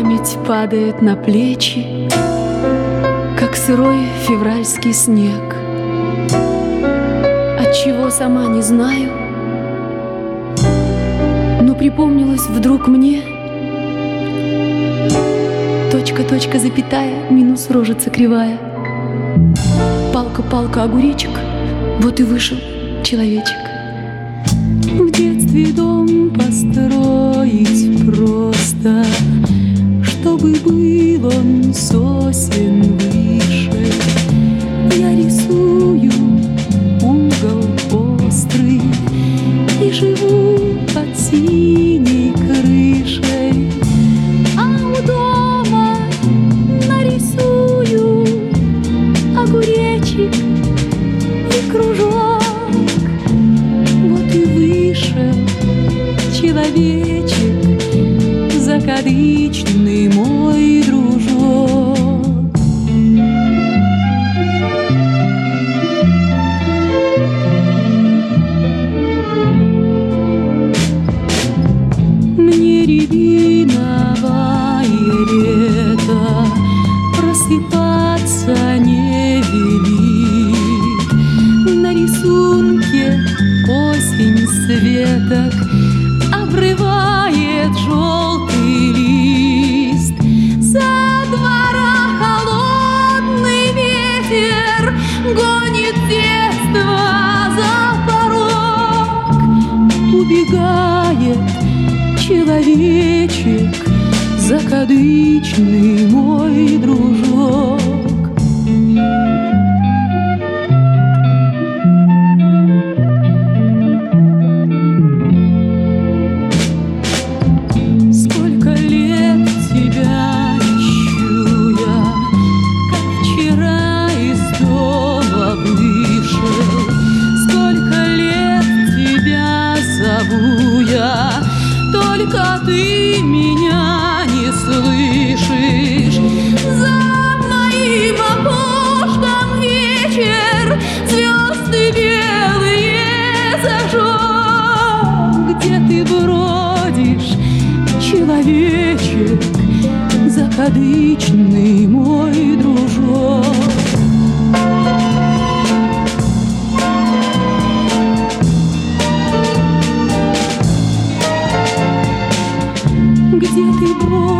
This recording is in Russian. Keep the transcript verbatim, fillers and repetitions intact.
Память падает на плечи, как сырой февральский снег. Отчего сама не знаю, но припомнилось вдруг мне точка, точка, запятая, минус рожица кривая. Палка, палка, огуречек, вот и вышел человечек. В детстве дом построить просто, чтобы был он сосен выше. Я рисую угол острый и живу под синей крышей, а у дома нарисую огуречек и кружок. Вот и вышел человечек, закадычный мой дружок. Мне рябиновое лето просыпаться не велит. На рисунке осень светок обрывает желтый лист. Со двора холодный ветер гонит детство за порог. Убегает человечек, закадычный мой дружок. Сколько лет тебя ищу я, как вчера из дома вышел. Сколько лет тебя зову я, только ты меня не слышишь. За моим окошком вечер звезды белые зажег. Где ты бродишь, человечек, закадычный мой дружок? Где ты бродишь,